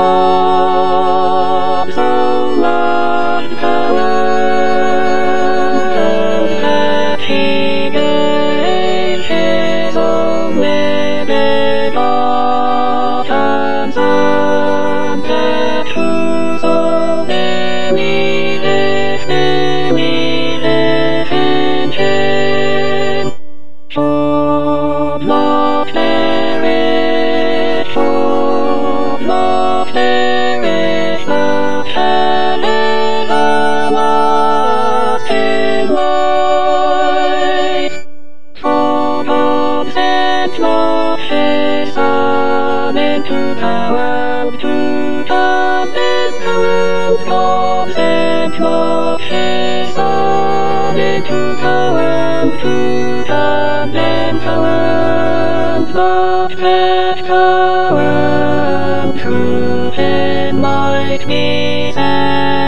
of solar power that he gave his only begotten Son, that whosoever believeth in him should not perish, but have everlasting life. For God sent not his Son into the world to condemn the world. God sent not his Son into the world to condemn the world, but that the world through him might be saved.